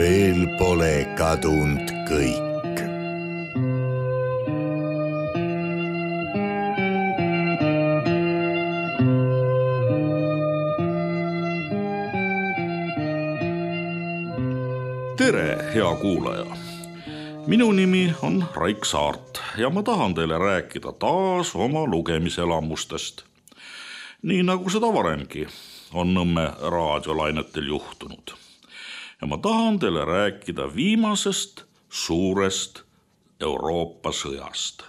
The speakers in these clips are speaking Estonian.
veel pole kadunud kõik. Tere, hea kuulaja! Minu nimi on Raik Saart ja ma tahan teile rääkida taas oma lugemiselamustest. Nii nagu seda varemgi on Nõmme raadiolainetel juhtunud. Ja ma tahan teile rääkida viimasest suurest Euroopa sõjast.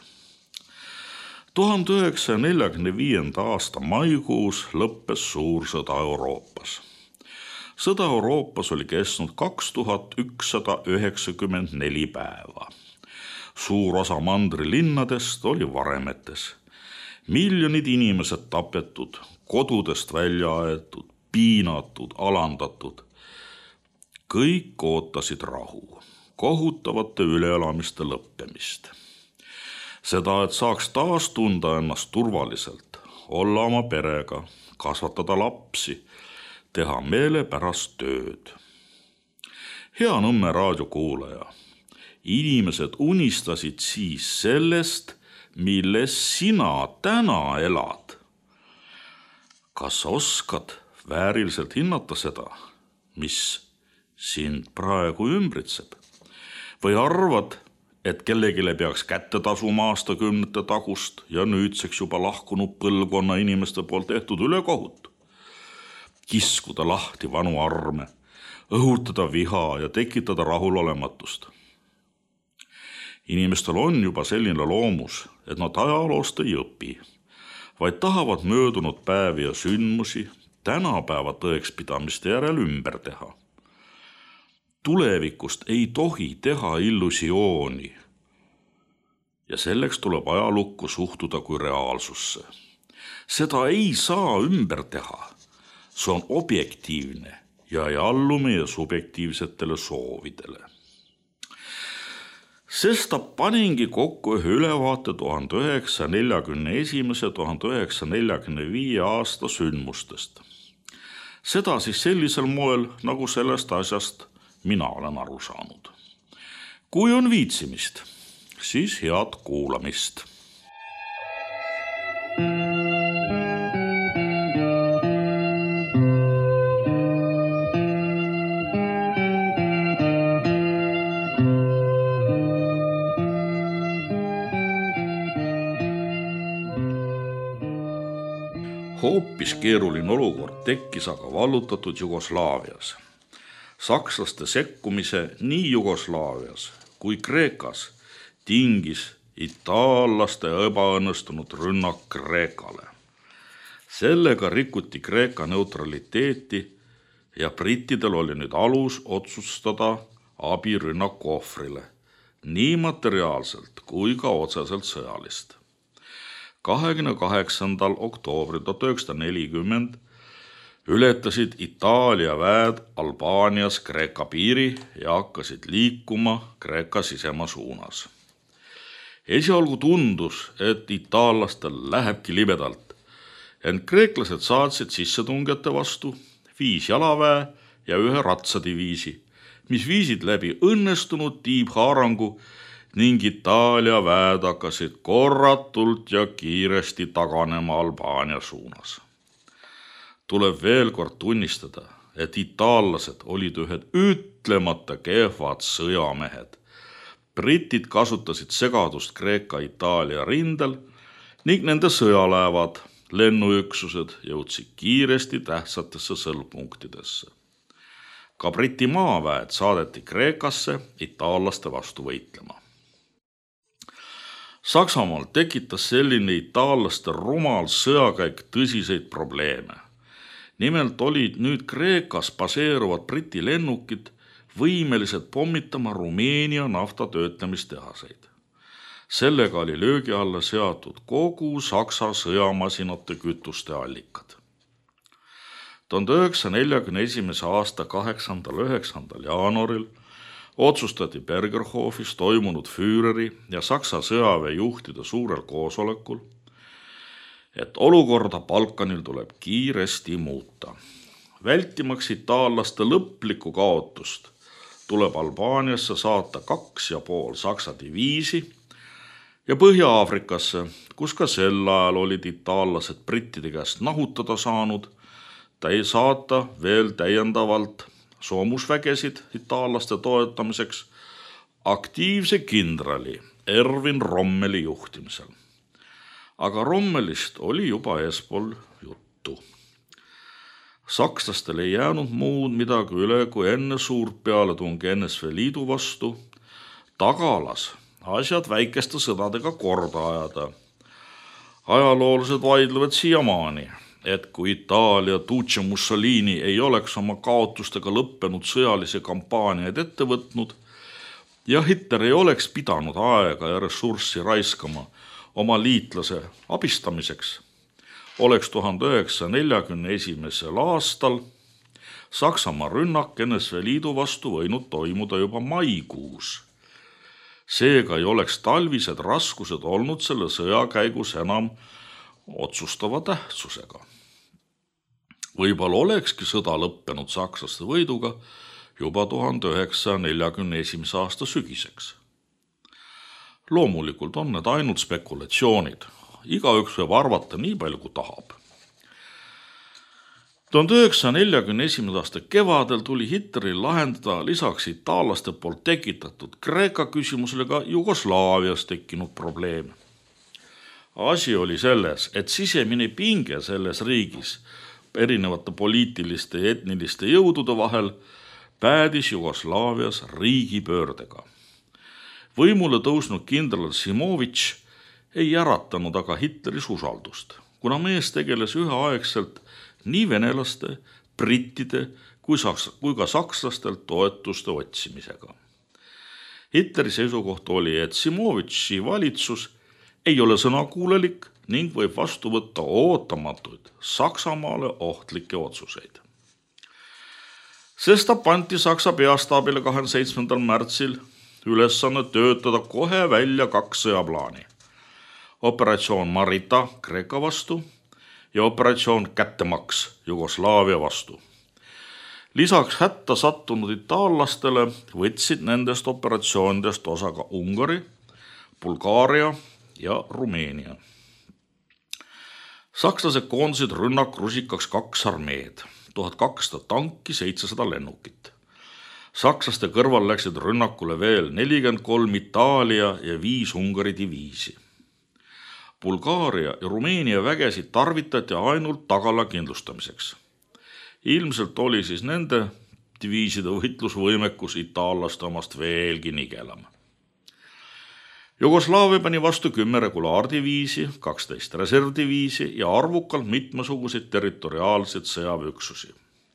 1945. aasta maikuus lõppes suur sõda Euroopas. Sõda Euroopas oli kestnud 2194 päeva. Suur osa mandrilinnadest oli varemetes. Miljonid inimesed tapetud, kodudest välja aetud, piinatud, alandatud. Kõik ootasid rahu, kohutavate üleelamiste lõppemist. Seda, et saaks taas tunda ennast turvaliselt, olla oma perega, kasvatada lapsi, teha meelepärast tööd. Hea Nõmme raadiokuulaja, inimesed unistasid siis sellest, milles sina täna elad. Kas oskad vääriliselt hinnata seda, mis sind praegu ümbritseb? Või arvad, et kellegile peaks kätte tasuma aastakümnete tagust ja nüüdseks juba lahkunud põlvkonna inimeste poolt tehtud ülekohut? Kiskuda lahti vanu arme, õhutada viha ja tekitada rahulolematust. Inimestel on juba selline loomus, et nad ajaloost ei õpi, vaid tahavad möödunud päevi ja sündmusi tänapäeva tõekspidamiste järel ümber teha. Tulevikust ei tohi teha illusiooni ja selleks tuleb ajalukku suhtuda kui reaalsusse. Seda ei saa ümber teha. See on objektiivne ja ei allu meie subjektiivsetele soovidele. Sest paningi kokku ühe ülevaate 1941-1945 aasta sündmustest. Seda siis sellisel moel, nagu sellest asjast mina olen aru saanud. Kui on viitsimist, siis head kuulamist. Hoopis keeruline olukord tekkis aga vallutatud Jugoslaavias. Sakslaste sekkumise nii Jugoslaavias kui Kreekas tingis itaallaste ebaõnnestunud rünnak Kreekale. Sellega rikuti Kreeka neutraliteeti ja brittidel oli nüüd alus otsustada abirünnaku ohvrile, nii materiaalselt kui ka otseselt sõjalist. 28. oktoobril 1940 ületasid Itaalia väed Albaanias Kreeka piiri ja hakkasid liikuma Kreeka sisemaa suunas. Esialgu tundus, et itaallastel lähebki libedalt, ent kreeklased saatsid sissetungijate vastu 5 jalaväe ja 1 ratsadiviisi, mis viisid läbi õnnestunud tiibhaarangu ning Itaalia väed hakkasid korratult ja kiiresti taganema Albaania suunas. Tuleb veel kord tunnistada, et itaallased olid ühed ütlemata kehvad sõjamehed. Britid kasutasid segadust Kreeka-Itaalia rindel ning nende sõjalaevad, lennuüksused jõudsid kiiresti tähtsatesse sõlmpunktidesse. Ka Briti maaväed saadeti Kreekasse itaallaste vastu võitlema. Saksamaal tekitas selline itaallaste rumal sõjakäik tõsiseid probleeme. Nimelt olid nüüd Kreekas baseeruvad Briti lennukid võimelised pommitama Rumeenia naftatöötlemistehaseid. Sellega oli löögi alla seatud kogu Saksa sõjamasinate kütuste allikad. 1941. aasta 8.–9. jaanuaril otsustati Bergerhofis toimunud Führeri ja Saksa sõjaväe juhtide suurel koosolekul, et olukorda Balkanil tuleb kiiresti muuta. Vältimaks itaallaste lõplikku kaotust tuleb Albaaniasse saata 2,5 Saksa diviisi ja Põhja-Aafrikasse, kus ka sel ajal olid itaallased brittide käest nahutada saanud, saata veel täiendavalt soomusvägesid itaallaste toetamiseks aktiivse kindrali Erwin Rommeli juhtimisel. Aga Rommelist oli juba eespool juttu. Sakslastel ei jäänud muud midagi üle, kui enne suurt pealetungi NSV Liidu vastu tagalas asjad väikeste sõdadega korda ajada. Ajaloolased vaidlevad siiamaani, et kui Itaalia Duce Mussolini ei oleks oma kaotustega lõppenud sõjalisi kampaaniaid ette võtnud ja Hitler ei oleks pidanud aega ja ressurssi raiskama oma liitlase abistamiseks, oleks 1941. aastal Saksamaa rünnak NSV Liidu vastu võinud toimuda juba maikuus. Seega ei oleks talvised raskused olnud selle sõja käigus enam otsustava tähtsusega. Võib-olla olekski sõda lõppenud sakslaste võiduga juba 1941. aasta sügiseks. Loomulikult on need ainult spekulatsioonid. Igaüks võib arvata nii palju, kui tahab. 1941. aasta kevadel tuli Hitleril lahendada lisaks itaallaste poolt tekitatud Kreeka küsimusele ka Jugoslaavias tekkinud probleem. Asi oli selles, et sisemine pinge selles riigis erinevate poliitiliste ja etniliste jõudude vahel päädis Jugoslaavias riigipöördega. Võimule tõusnud kindral Simović ei äratanud aga Hitleris usaldust, kuna mees tegeles üheaegselt nii venelaste, brittide kui ka sakslastelt toetuste otsimisega. Hitleri seisukoht oli, et Simovići valitsus ei ole sõnakuulelik ning võib vastu võtta ootamatuid Saksamaale ohtlikke otsuseid. Sestap anti Saksa peastaabile 27. märtsil ülesanne töötada kohe välja 2 sõjaplaani. Operatsioon Marita Kreeka vastu ja operatsioon Kättemaks Jugoslaavia vastu. Lisaks hätta sattunud itaallastele võtsid nendest operatsioonidest osa ka Ungari, Bulgaaria ja Rumeenia. Sakslased koondasid rünnakrusikaks 2 armeed, 1200 tanki, 700 lennukit. Sakslaste kõrval läksid rünnakule veel 43 Itaalia ja 5 Ungari diviisi. Bulgaaria ja Rumeenia vägesid tarvitati ainult tagala kindlustamiseks. Ilmselt oli siis nende diviiside võitlusvõimekus itaallaste omast veelgi nigelam. Jugoslaavia pani vastu 10 regulaardiviisi, 12 reservdiviisi ja arvukalt mitmesuguseid territoriaalseid sõjaväeüksusi.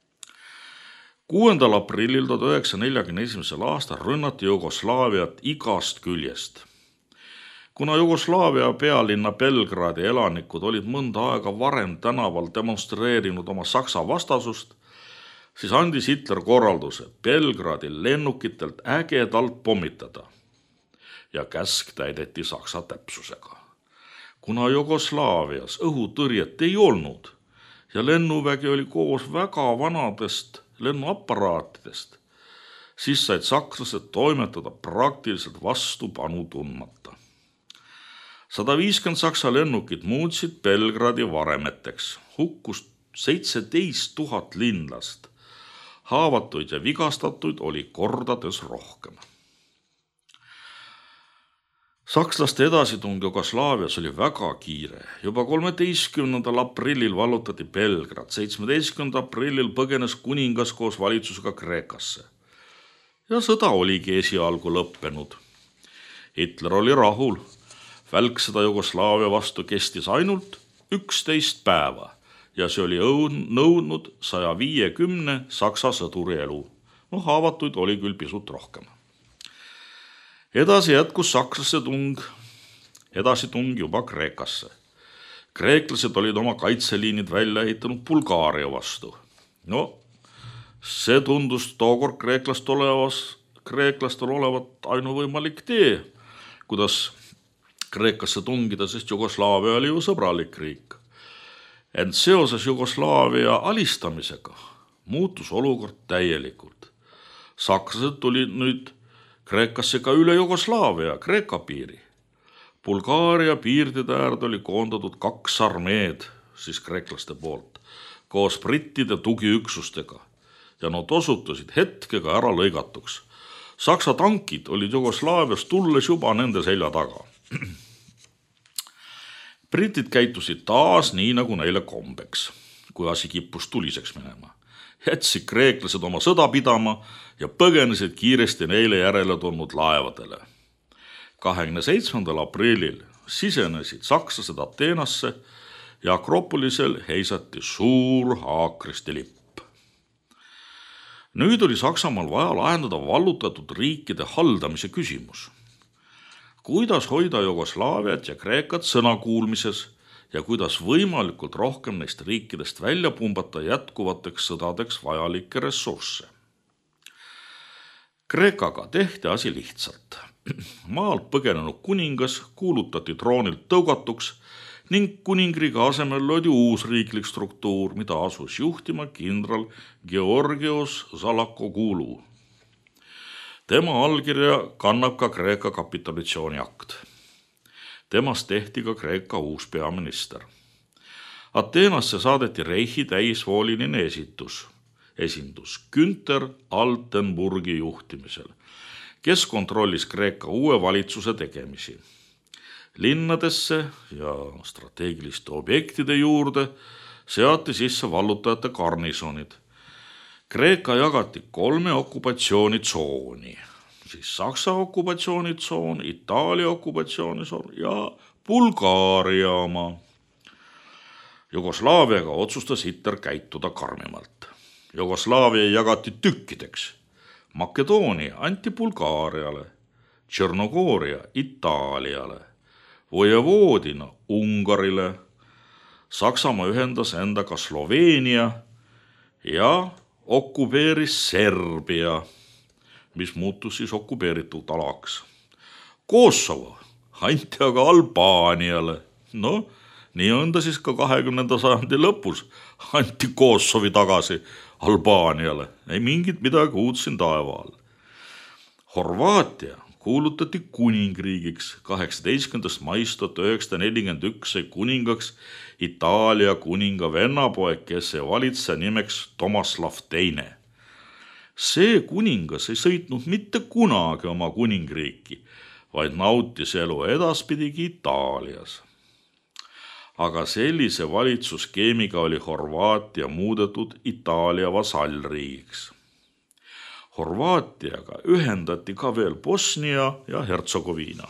6. aprillil 1941. aastal rünnati Jugoslaaviat igast küljest. Kuna Jugoslaavia pealinna Belgradi elanikud olid mõnda aega varem tänaval demonstreerinud oma Saksa vastasust, siis andis Hitler korralduse Belgradil lennukitelt ägedalt pommitada ja käsk täideti Saksa täpsusega. Kuna Jugoslaavias õhutõrjet ei olnud ja lennuvägi oli koos väga vanadest lennuaparaatidest, siis said sakslased toimetada praktiliselt vastupanu tundmata. 150 Saksa lennukit muutsid Belgradi varemeteks, hukkus 17 000 linlast, haavatuid ja vigastatuid oli kordades rohkem. Sakslaste edasitung Jugoslaavias oli väga kiire. Juba 13. aprillil vallutati Belgrad, 17. aprillil põgenes kuningas koos valitsusega Kreekasse. Ja sõda oligi esialgu lõppenud. Hitler oli rahul. Välksõda Jugoslaavia vastu kestis ainult 11 päeva ja see oli nõudnud 150 Saksa sõduri elu. Haavatuid oli küll pisut rohkem. Edasi jätkus sakslaste tung juba Kreekasse. Kreeklased olid oma kaitseliinid välja ehitanud Bulgaaria vastu. See tundus tookord kreeklastel olevat ainuvõimalik tee, kuidas Kreekasse tungida, sest Jugoslaavia oli ju sõbralik riik. Ent seoses Jugoslaavia alistamisega muutus olukord täielikult. Sakslased tulid nüüd Kreekasse ka üle Jugoslaavia ja Kreeka piiri. Bulgaaria piirdide äärde oli koondatud 2 armeed, siis kreeklaste poolt, koos brittide tugiüksustega ja nad osutusid hetkega ära lõigatuks. Saksa tankid olid Jugoslaavias tulles juba nende selja taga. Britid käitusid taas nii, nagu neile kombeks, kui asi kippus tuliseks minema. Jätsid kreeklased oma sõda pidama ja põgenesid kiiresti neile järele tulnud laevadele. 27. aprillil sisenesid sakslased Ateenasse ja Akropolisel heisati suur haakristi lipp. Nüüd oli Saksamaal vaja lahendada vallutatud riikide haldamise küsimus. Kuidas hoida Jugoslaaviat ja Kreekat sõnakuulmises ja kuidas võimalikult rohkem neist riikidest välja pumbata jätkuvateks sõdadeks vajalikke ressursse. Kreekaga tehti asi lihtsalt. Maalt põgenenud kuningas kuulutati troonilt tõugatuks ning kuningriigi asemel loodi uus riiklik struktuur, mida asus juhtima kindral Georgios Zalakogulu. Tema allkirja kannab ka Kreeka kapitulatsiooniakt. Temast tehti ka Kreeka uus peaminister. Ateenasse saadeti Reichi täisvooliline esindus Günther Altenburgi juhtimisel, kes kontrollis Kreeka uue valitsuse tegemisi. Linnadesse ja strateegiliste objektide juurde seati sisse vallutajate garnisonid. Kreeka jagati 3 okupatsioonitsooni, siis Saksa okupatsioonitsoon, Itaalia okupatsioonitsoon ja Bulgaaria oma. Jugoslaaviaga otsustas Hitler käituda karmimalt. Jugoslaavia jagati tükkideks. Makedoonia anti Bulgaariale, Tšernogooria Itaaliale, Vojevoodina Ungarile, Saksamaa ühendas endaga Sloveenia ja okupeeris Serbia, mis muutus siis okupeeritud alaks. Kosovo anti aga Albaaniale. Nii on ta siis ka 20. sajandi lõpus anti Kosovi tagasi Albaaniale. Ei mingit midagi uut siin taeva all. Horvaatia kuulutati kuningriigiks. 18. maist 1941 sai kuningaks Itaalia kuninga vennapoeg, kes ei valitse nimeks Tomaslav II. See kuningas ei sõitnud mitte kunagi oma kuningriiki, vaid nautis elu edaspidigi Itaalias. Aga sellise valitsusskeemiga oli Horvaatia muudetud Itaalia vasallriigiks. Horvaatiaga ühendati ka veel Bosnia ja Hertsegoviina.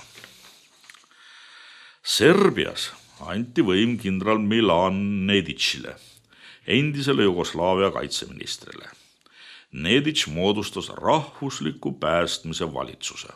Serbias anti võim kindral Milan Nedicile, endisele Jugoslaavia kaitseministrile. Nedic moodustas rahvusliku päästmise valitsuse.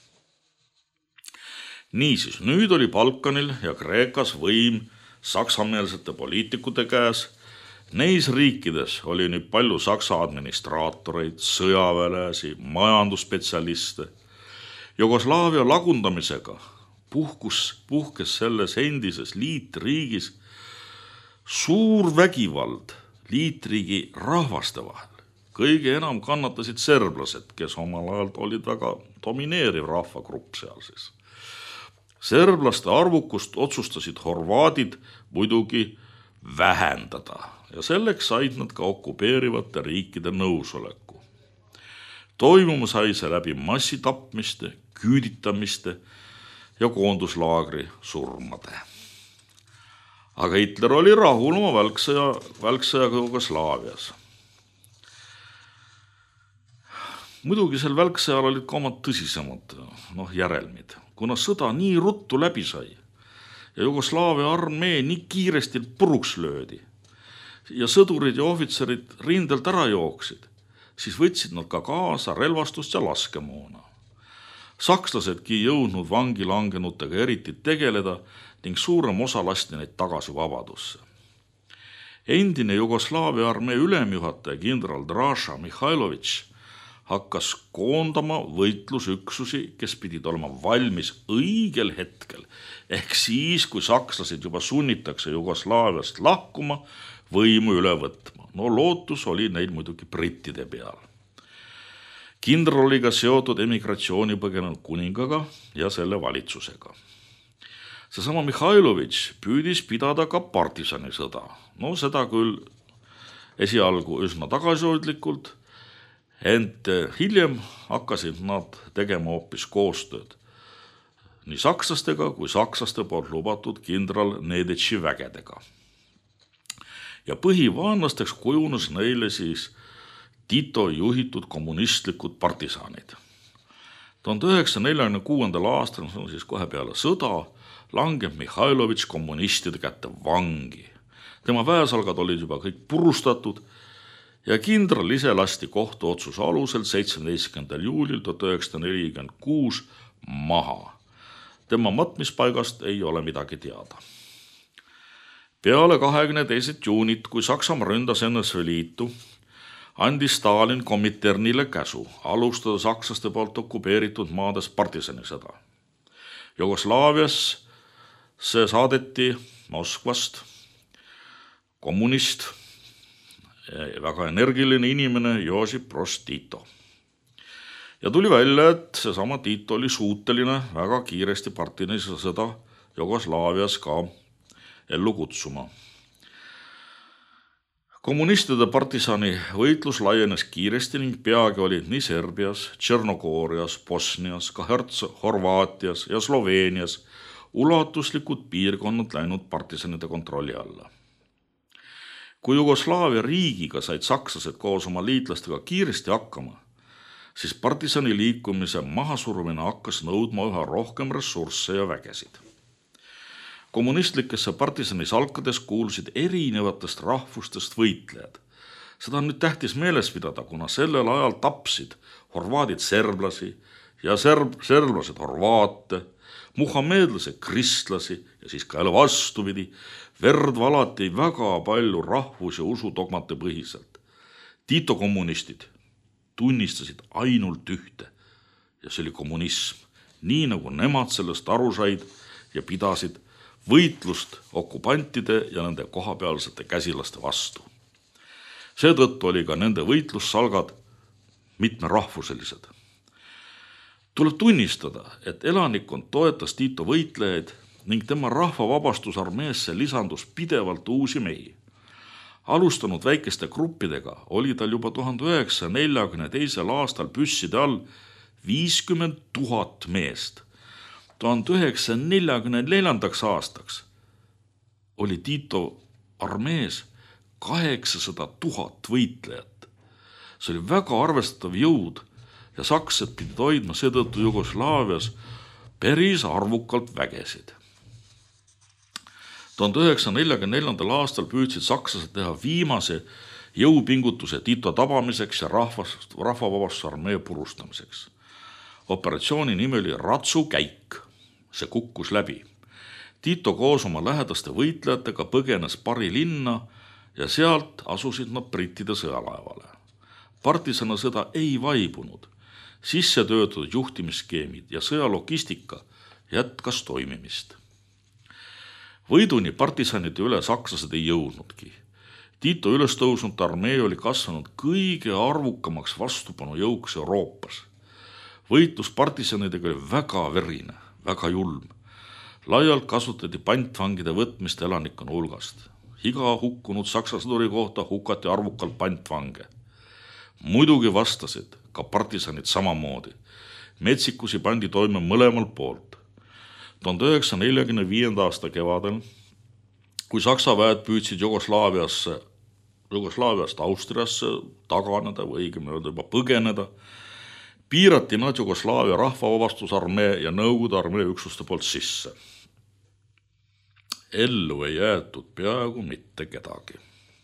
Niisiis, nüüd oli Balkanil ja Kreekas võim saksameelsete poliitikute käes. Neis riikides oli nüüd palju saksa administraatoreid, sõjaväelasi, majandusspetsialiste. Jugoslaavia lagundamisega puhkes selles endises liitriigis suur vägivald liitriigi rahvaste vahel. Kõige enam kannatasid serblased, kes omal ajal olid väga domineeriv rahvagrupp seal siis. Serblaste arvukust otsustasid horvaadid muidugi vähendada ja selleks said nad ka okupeerivate riikide nõusoleku. Toimuma sai see läbi massitapmiste, küüditamiste ja koonduslaagri surmade. Aga Hitler oli rahul oma välksõjaga Jugoslaavias. Muidugi sel välksõjal olid ka omad tõsisemad järelmid, kuna sõda nii ruttu läbi sai ja Jugoslaavia armee nii kiiresti puruks löödi ja sõdurid ja ohvitserid rindelt ära jooksid, siis võtsid nad ka kaasa relvastust ja laskemoona. Sakslasedki jõudnud vangi langenutega eriti tegeleda ning suurem osa lasti neid tagasi vabadusse. Endine Jugoslaavia armee ülemjuhataja kindral Draža Mihhailovitš hakkas koondama võitlusüksusi, kes pidid olema valmis õigel hetkel, ehk siis, kui sakslased juba sunnitakse Jugoslaaviast lahkuma, võimu üle võtma. Lootus oli neil muidugi brittide peal. Kindral oli ka seotud emigratsiooni põgenenud kuningaga ja selle valitsusega. Seesama Mihhailovitš püüdis pidada ka partisanisõda. No seda küll esialgu üsna tagasihoidlikult, ent hiljem hakkasid nad tegema hoopis koostööd nii sakslastega kui sakslaste poolt lubatud kindral Nedetši vägedega. Ja põhivaenlasteks kujunes neile siis Tito juhitud kommunistlikud partisanid. 1946. aastal, see on siis kohe peale sõda, langeb Mihhailovitš kommunistide kätte vangi. Tema väesalgad olid juba kõik purustatud ja kindral ise lasti kohtuotsuse alusel 17. juulil 1946 maha. Tema matmispaigast ei ole midagi teada. Peale 22. juunit, kui Saksamaa ründas NSV Liitu, andis Stalin Kominternile käsu alustada sakslaste poolt okupeeritud maades partisanisõda. Jugoslaavias see saadeti Moskvast kommunist, väga energiline inimene Josip Broz Tito. Ja tuli välja, et seesama Tito oli suuteline väga kiiresti partisanisõda Jugoslaavias ka ellu kutsuma. Kommunistide partisani võitlus laienes kiiresti ning peagi olid nii Serbias, Tšernogoorias, Bosnias, ka Horvaatias ja Sloveenias ulatuslikud piirkonnad läinud partisanide kontrolli alla. Kui Jugoslaavia riigiga said sakslased koos oma liitlastega kiiresti hakkama, siis partisani liikumise mahasurumine hakkas nõudma üha rohkem ressursse ja vägesid. Kommunistlikesse partisanisalkades kuulsid erinevatest rahvustest võitlejad. Seda on nüüd tähtis meeles pidada, kuna sellel ajal tapsid horvaadid serblasi ja serblased horvaate, muhammeedlased kristlasi ja siis ka jälle vastupidi, verd valati väga palju rahvus- ja usudogmate põhiselt. Tito kommunistid tunnistasid ainult ühte ja see oli kommunism, nii nagu nemad sellest aru said ja pidasid võitlust okupantide ja nende kohapealsete käsilaste vastu. Seetõttu oli ka nende võitlussalgad mitmerahvuselised. Tuleb tunnistada, et elanikkond toetas Tito võitlejaid ning tema rahvavabastusarmeesse lisandus pidevalt uusi mehi. Alustanud väikeste gruppidega oli tal juba 1942. aastal püsside all 50 000 meest. 1944. aastaks oli Tito armees 800 000 võitlejat. See oli väga arvestatav jõud ja sakslased pidid hoidma seetõttu Jugoslaavias päris arvukalt vägesid. 1944. aastal püüdsid sakslased teha viimase jõupingutuse Tito tabamiseks ja rahvavabastusarmee purustamiseks. Operatsiooni nimi oli Ratsu käik. See kukkus läbi. Tito koos oma lähedaste võitlejatega põgenes Bari linna ja sealt asusid nad brittide sõjalaevale. Partisanasõda ei vaibunud. Sisse töötatud juhtimisskeemid ja sõjalogistika jätkas toimimist. Võiduni partisanide üle sakslased ei jõudnudki. Tito ülestõusnud armee oli kasvanud kõige arvukamaks vastupanu jõuks Euroopas. Võitlus partisanidega oli väga verine, väga julm. Laialt kasutati pantvangide võtmist elanikkonna hulgast. Iga hukkunud saksa sõduri kohta hukati arvukalt pantvange. Muidugi vastasid ka partisanid samamoodi. Metsikusi pandi toime mõlemal poolt. 1945. aasta kevadel, kui saksa väed püüdsid Jugoslaaviast Austriasse taganeda või õigemini öelda juba põgeneda, piirati nad Jugoslaavia rahvavabastusarmee ja Nõukogude armee üksuste poolt sisse. Ellu ei jäetud peaaegu mitte kedagi.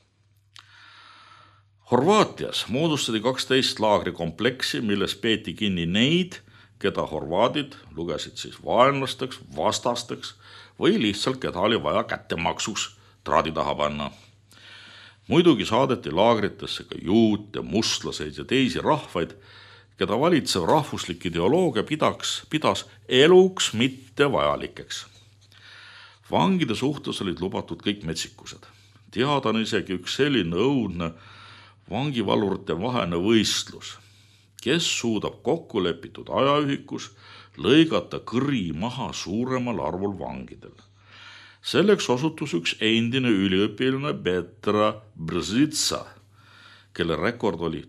Horvaatias moodustati 12 laagrikompleksi, milles peeti kinni neid, keda horvaadid lugesid siis vaenlasteks, vastasteks või lihtsalt keda oli vaja kättemaksuks traadi taha panna. Muidugi saadeti laagritesse ka juute, mustlaseid ja teisi rahvaid, keda valitsev rahvuslik ideoloogia pidas eluks mitte vajalikeks. Vangide suhtes olid lubatud kõik metsikused. Teada on isegi üks selline õudne vangivalurite vahene võistlus. kes suudab kokku lepitud ajaühikus lõigata kõri maha suuremal arvul vangidel. Selleks osutus üks endine üliõpilane Petra Brzitsa, kelle rekord oli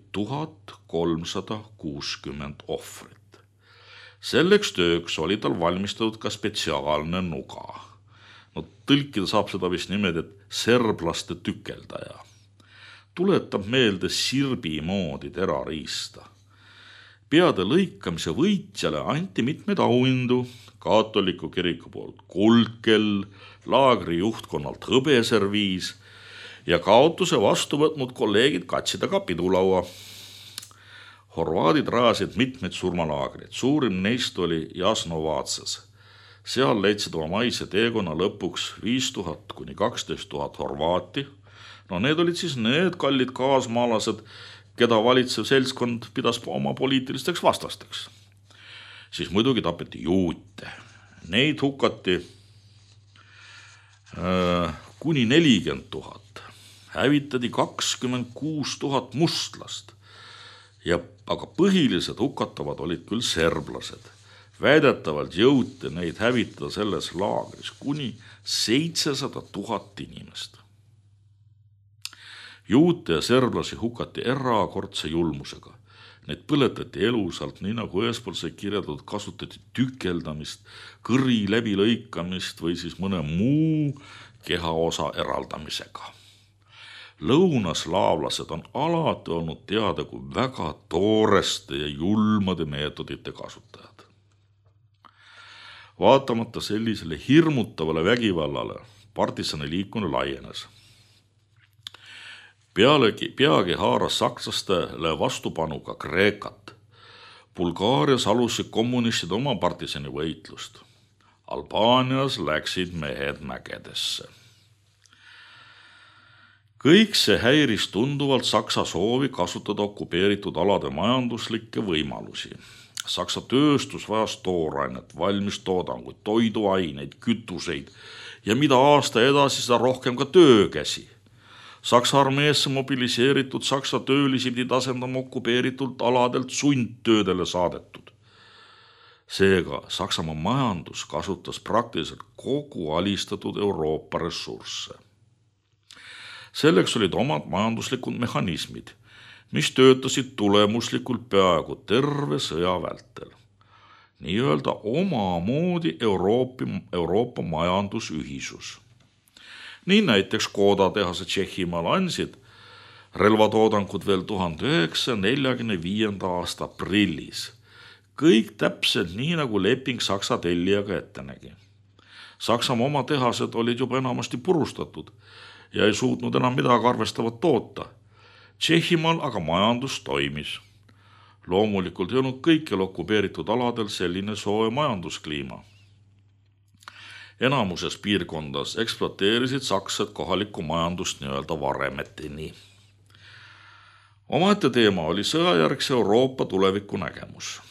1360 ohvrit. Selleks tööks oli tal valmistatud ka spetsiaalne nuga. No tõlkida saab seda vist nimed, et serblaste tükeldaja. Tuletab meelde sirbi moodi terariista. Peade lõikamise võitjale anti mitmeid auhindu, katoliku kiriku poolt kuldkell, laagri juhtkonnalt hõbeserviis ja kaotuse vastu võtnud kolleegid katsida ka pidulaua. Horvaadid rajasid mitmeid surmalaagrid, suurim neist oli Jasnovatsas. Seal leidsid oma maise teekonna lõpuks 5000 kuni 12 000 horvaati. No need olid siis need kallid kaasmaalased, keda valitsev seltskond pidas oma poliitilisteks vastasteks. Siis muidugi tapeti juute. Neid hukati kuni 40 000. Hävitati 26 000 mustlast. Aga põhilised hukatavad olid küll serblased. Väidetavalt jõuti neid hävitada selles laagris kuni 700 000 inimest. Juute ja serblasi hukati erakordse julmusega. Neid põletati elusalt, nii nagu eespool sai kirjeldatud, kasutati tükeldamist, kõri läbilõikamist või siis mõne muu kehaosa eraldamisega. Lõunaslaavlased on alati olnud teada kui väga tooreste ja julmade meetodite kasutajad. Vaatamata sellisele hirmutavale vägivallale partisani liikumine laienes. Peagi haaras sakslastele vastupanu ka Kreekat. Bulgaarias alusid kommunistid oma partisani võitlust. Albaanias läksid mehed mägedesse. Kõik see häiris tunduvalt Saksa soovi kasutada okupeeritud alade majanduslikke võimalusi. Saksa tööstus vajas toorainet, valmistoodanguid, toiduaineid, kütuseid ja mida aasta edasi, seda rohkem ka töökäsi. Saksa armeesse mobiliseeritud Saksa töölisi pidid asendama okupeeritud aladelt sundtöödele saadetud. Seega Saksamaa majandus kasutas praktiliselt kogu alistatud Euroopa ressursse. Selleks olid omad majanduslikud mehhanismid, mis töötasid tulemuslikult peaaegu terve sõja vältel. Nii-öelda omamoodi Euroopa majandusühisus. Nii näiteks Škoda tehase Tšehhimaal andsid relvatoodangut veel 1945. aasta aprillis. Kõik täpselt nii, nagu leping Saksa tellijaga ette nägi. Saksamaa oma tehased olid juba enamasti purustatud ja ei suutnud enam midagi arvestavat toota. Tšehhimaal aga majandus toimis. Loomulikult ei olnud kõikjal okupeeritud aladel selline soe majanduskliima. Enamuses piirkondas ekspluateerisid saksad kohalikku majandust nii-öelda varemeteni. Omaette teema oli sõjajärgse Euroopa tuleviku nägemus.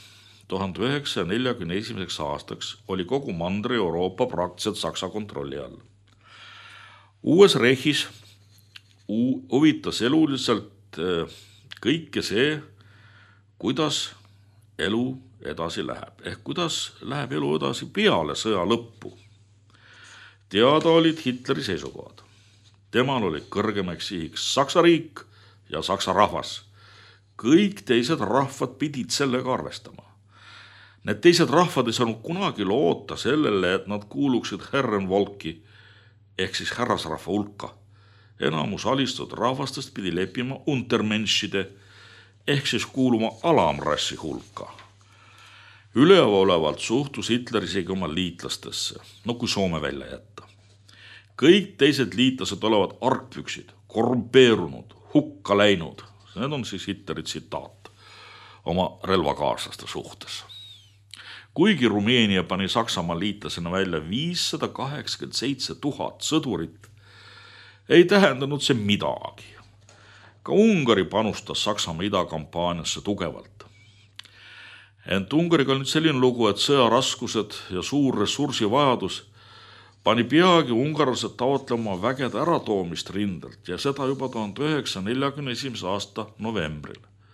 1941. aastaks oli kogu Mandri-Euroopa praktiliselt Saksa kontrolli all. Uues Reichis huvitas eluliselt kõike see, kuidas elu edasi läheb. Ehk kuidas läheb elu edasi peale sõja lõppu. Teada olid Hitleri seisukohad. Temal oli kõrgemaks sihiks Saksa riik ja Saksa rahvas. Kõik teised rahvad pidid sellega arvestama. Need teised rahvad ei saanud kunagi loota sellele, et nad kuuluksid Herrenvolki ehk siis härrasrahva hulka. Enamus alistatud rahvastest pidi leppima untermenschide ehk siis kuuluma alamrassi hulka. Üleolevalt suhtus Hitler isegi oma liitlastesse, kui Soome välja jätta. Kõik teised liitlased olevat argpüksid, korrumpeerunud, hukka läinud. Need on siis Hitleri tsitaat oma relvakaaslaste suhtes. Kuigi Rumeenia pani Saksamaa liitlasena välja 587 000 sõdurit, ei tähendanud see midagi. Ka Ungari panustas Saksamaa idakampaaniasse tugevalt. Ent Ungariga oli nüüd selline lugu, et sõjaraskused ja suur ressursivajadus pani peagi ungarlased taotlema vägede äratoomist rindelt ja seda juba 1941. aasta novembril.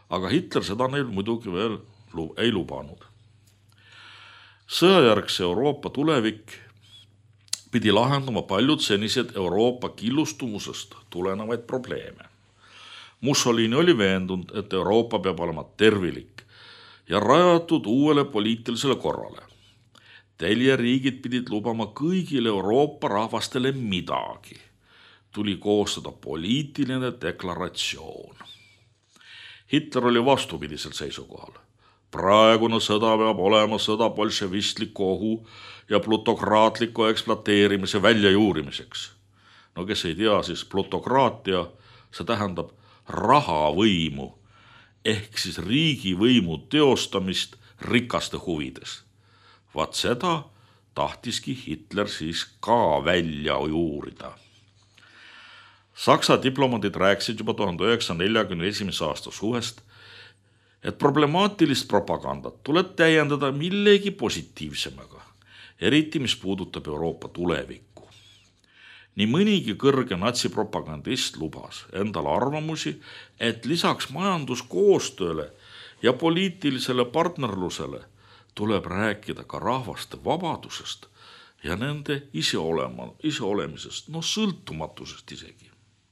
aga Hitler seda neil muidugi veel ei lubanud. Sõjajärgse Euroopa tulevik pidi lahendama paljud senised Euroopa killustumusest tulenevaid probleeme. Mussolini oli veendunud, et Euroopa peab olema tervilik ja rajatud uuele poliitilisele korrale. Teljeriigid pidid lubama kõigile Euroopa rahvastele midagi. Tuli koostada poliitiline deklaratsioon. Hitler oli vastupidisel seisukohal. Praegune sõda peab olema sõda bolševistliku ohu ja plutokraatliku ekspluateerimise väljajuurimiseks. No kes ei tea, siis plutokraatia, see tähendab rahavõimu ehk siis riigivõimu teostamist rikaste huvides. Vaat seda tahtiski Hitler siis ka välja juurida. Saksa diplomaadid rääkisid juba 1941. aasta suvest, et problemaatilist propagandat tuleb täiendada millegi positiivsemaga, eriti mis puudutab Euroopa tulevikku. Nii mõnigi kõrge natsipropagandist lubas endale arvamusi, et lisaks majanduskoostööle ja poliitilisele partnerlusele tuleb rääkida ka rahvaste vabadusest ja nende iseolemisest, sõltumatusest isegi.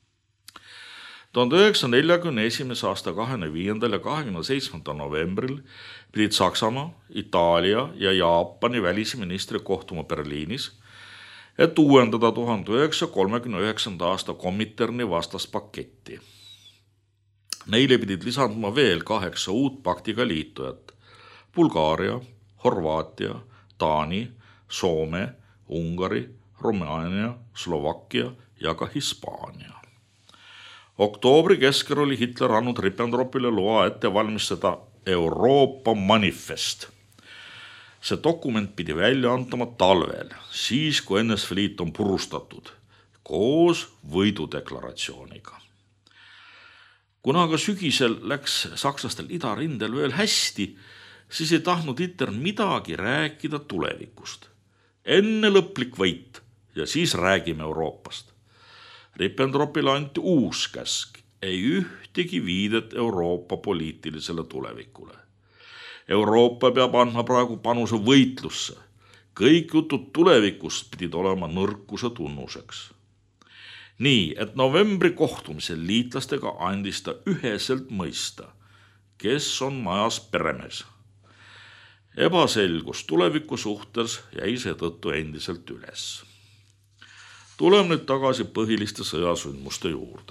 1941. aasta 25. ja 27. novembril pidid Saksamaa, Itaalia ja Jaapani välisministri kohtuma Berliinis, et uuendada 1939. aasta Kominterni vastaspaketti. Neile pidid lisanduma veel 8 uut paktiga liitujat: Bulgaaria, Horvaatia, Taani, Soome, Ungari, Rumaania, Slovakkia ja ka Hispaania. Oktoobri keskel oli Hitler andnud Ribbentropile loa ette valmistada Euroopa manifest. See dokument pidi välja antama talvel, siis kui NSV Liit on purustatud, koos võidudeklaratsiooniga. Kuna aga sügisel läks sakslastel idarindel veel hästi, siis ei tahtnud Hitler midagi rääkida tulevikust. Enne lõplik võit ja siis räägime Euroopast. Ribbentropile anti uus käsk, ei ühtegi viidet Euroopa poliitilisele tulevikule. Euroopa peab andma praegu panuse võitlusse. Kõik jutud tulevikust pidid olema nõrkuse tunnuseks. Nii, et novembri kohtumisel liitlastega andis ta üheselt mõista, kes on majas peremees. Ebaselgus tuleviku suhtes jäi seetõttu endiselt üles. Tuleme nüüd tagasi põhiliste sõjasündmuste juurde.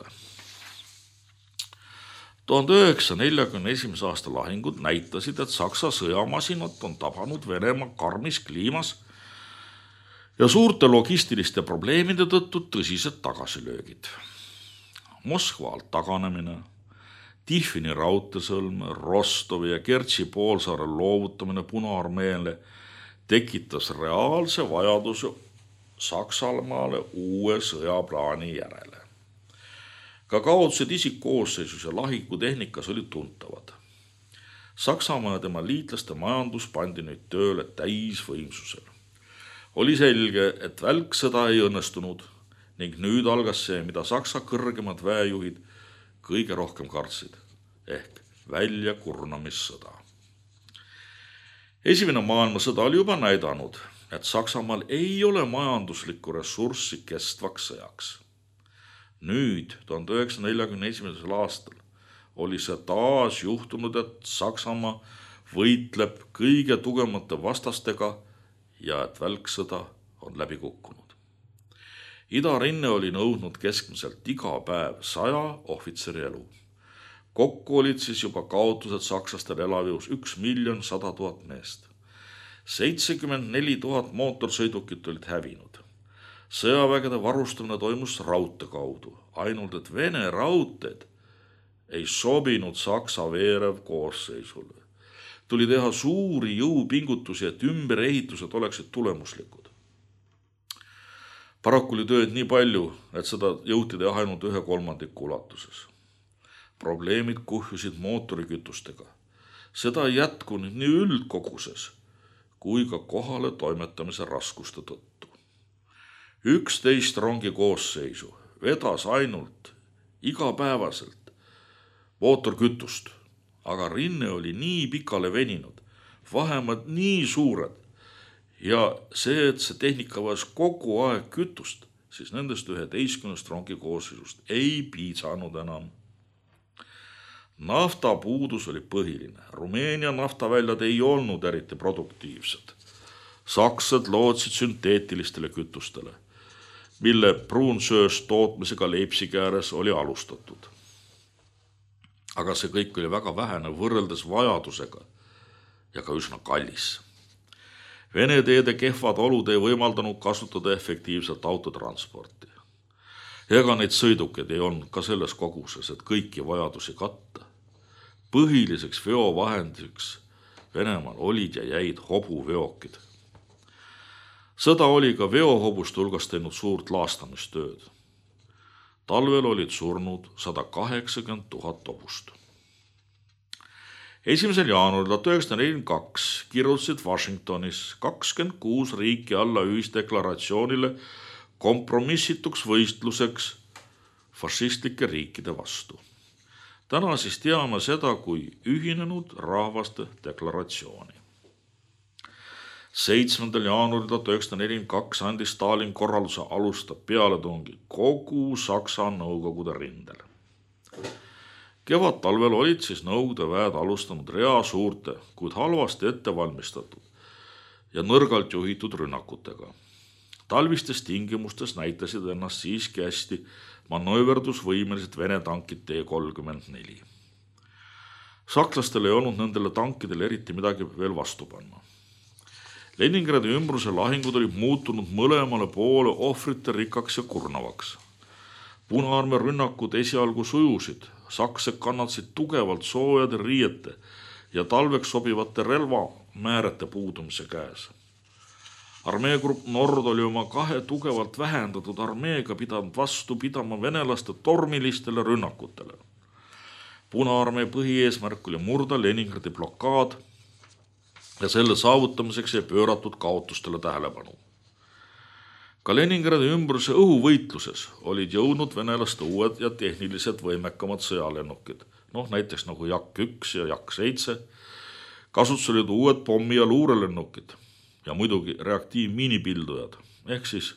1941. aasta lahingud näitasid, et Saksa sõjamasinat on tabanud Venemaa karmis kliimas ja suurte logistiliste probleemide tõttu tõsised tagasilöögid. Moskva alt taganemine, Tihvini raudteesõlm, Rostovi ja Kertši poolsaare loovutamine Punaarmeele tekitas reaalse vajaduse Saksamaale uue sõjaplaani järele. Ka kaotused isikkoosseisus ja lahingutehnikas olid tuntavad. Saksamaa ja tema liitlaste majandus pandi nüüd tööle täisvõimsusel. Oli selge, et välksõda ei õnnestunud ning nüüd algas see, mida Saksa kõrgemad väejuhid kõige rohkem kartsid, ehk väljakurnamissõda. Esimene maailmasõda oli juba näidanud, et Saksamaal ei ole majanduslikku ressurssi kestvaks sõjaks. Nüüd, 1941. aastal, oli see taas juhtunud, et Saksamaa võitleb kõige tugevamate vastastega ja et välksõda on läbi kukkunud. Idarinne oli nõudnud keskmiselt iga päev 100 ohvitseri elu. Kokku olid siis juba kaotused sakslastel elavjõus 1 100 000 meest. 74 000 mootorsõidukit olid hävinud. Sõjavägede varustamine toimus raudtee kaudu, ainult et Vene raudteed ei sobinud Saksa veerev koosseisule. Tuli teha suuri jõupingutusi, et ümberehitused oleksid tulemuslikud. Paraku oli tööd nii palju, et seda jõuti teha ainult 1/3 ulatuses. Probleemid kuhjusid mootorikütustega. Seda ei jätkunud nii üldkoguses kui ka kohale toimetamise raskuste tõttu. 11 rongi koosseisu vedas ainult igapäevaselt mootorkütust, aga rinne oli nii pikale veninud, vahemad nii suured ja see, et see tehnika vajas kogu aeg kütust, siis nendest 11 rongi koosseisust ei piisanud enam. Naftapuudus oli põhiline. Rumeenia naftaväljad ei olnud eriti produktiivsed. Saksad lootsid sünteetilistele kütustele, mille pruunsööst tootmisega Leipzigi ääres oli alustatud. Aga see kõik oli väga vähene võrreldes vajadusega ja ka üsna kallis. Vene teede kehvad olud ei võimaldanud kasutada efektiivselt autotransporti. Ega neid sõidukeid ei olnud ka selles koguses, et kõiki vajadusi katta. Põhiliseks veovahendiks Venemaal olid ja jäid hobuveokid. Sõda oli ka veohobuste hulgas teinud suurt laastamistööd. Talvel olid surnud 180 000 hobust. 1. jaanuaril 1942 kirjutasid Washingtonis 26 riiki alla ühisdeklaratsioonile kompromissituks võistluseks fašistlike riikide vastu. Täna siis teame seda kui ühinenud rahvaste deklaratsiooni. 7. jaanuaril 1942 andis Stalin korralduse alustada pealetungi kogu Saksa Nõukogude rindel. Kevad-talvel olid siis Nõukogude väed alustanud rea suurte, kuid halvasti ettevalmistatud ja nõrgalt juhitud rünnakutega. Talvistes tingimustes näitasid ennast siiski hästi manööverdusvõimelised Vene tankid T-34. Sakslastel ei olnud nendele tankidele eriti midagi veel vastu panna. Leningradi ümbruse lahingud olid muutunud mõlemale poole ohvrite rikkaks ja kurnavaks. Punaarmee rünnakud esialgu sujusid, sakslased kannatasid tugevalt soojade riiete ja talveks sobivate relvamäärete puudumise käes. Armeegrupp Nord oli oma 2 tugevalt vähendatud armeega pidanud vastu pidama venelaste tormilistele rünnakutele. Punaarmee põhieesmärk oli murda Leningradi blokaad ja selle saavutamiseks ei pööratud kaotustele tähelepanu. Ka Leningradi ümbruse õhuvõitluses olid jõudnud venelaste uued ja tehniliselt võimekamad sõjalennukid, näiteks nagu Jak-1 ja Jak-7, kasutusel olid uued pommi- ja luurelennukid ja muidugi reaktiivmiinipildujad, ehk siis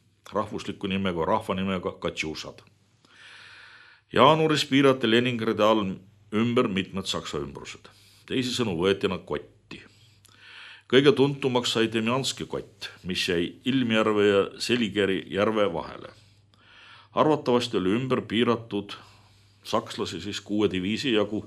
rahva nimega Katjušad. Jaanuaris piirati Leningradi all ümber mitmed Saksa ümbrused. Teisisõnu võeti nad kotti. Kõige tuntumaks sai Demjanski kott, mis jäi Ilmjärve ja Seligeri järve vahele. Arvatavasti oli ümber piiratud sakslasi siis 6 diviisi jagu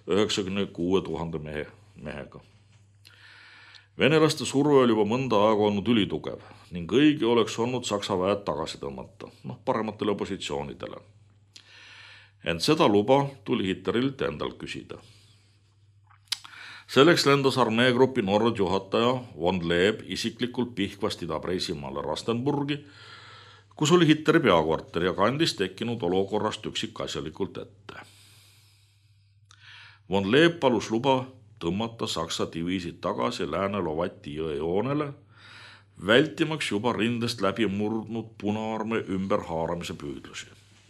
96 000 mehega. Venelaste surve oli juba mõnda aega olnud ülitugev ning õige oleks olnud Saksa väed tagasi tõmmata, parematele positsioonidele. Ent seda luba tuli Hitlerilt endal küsida. Selleks lendas armeegrupi Nord juhataja von Leeb isiklikult Pihkvast Ida-Preisimaale Rastenburgi, kus oli Hitleri peakorter ja kandis tekkinud olukorrast üksikasjalikult ette. Von Leeb palus luba tõmmata Saksa diviisid tagasi Lääne-Lovati jõe joonele, vältimaks juba rindest läbi murdnud Punaarmee ümberhaaramise püüdlusi.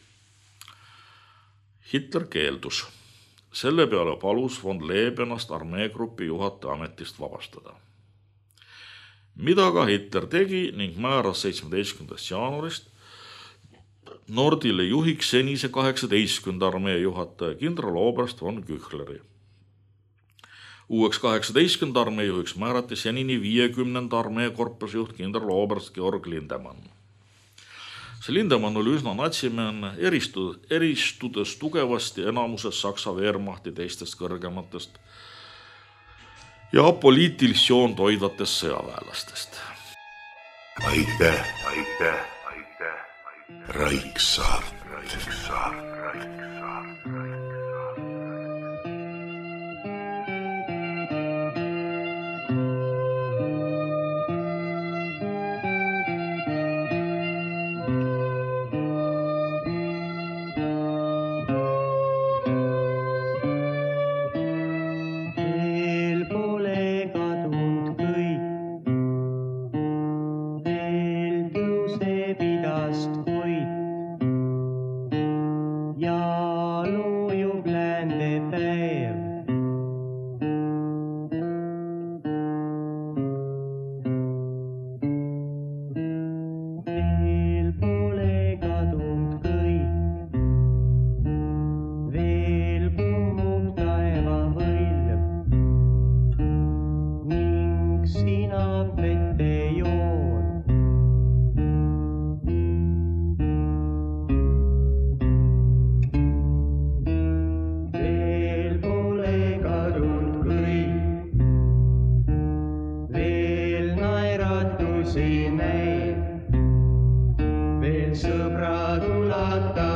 Hitler keeldus. Selle peale palus von Leeb ennast armeegrupi juhataja ametist vabastada. Mida ka Hitler tegi ning määras 17. jaanuarist Nordile juhiks senise 18. armee juhataja kindraloberst von Küchleri. Uueks 18. armee juhiks määrati senini 50. armee korpusjuht kindraloberst Georg Lindemann. See Lindemann oli üsna natsimeelne, eristudes tugevasti enamuses Saksa Wehrmachti teistest kõrgematest ja poliitilisjoon toidvatest sõjaväelastest. Aitäh, Raiksaart. Ja sõbrad ulata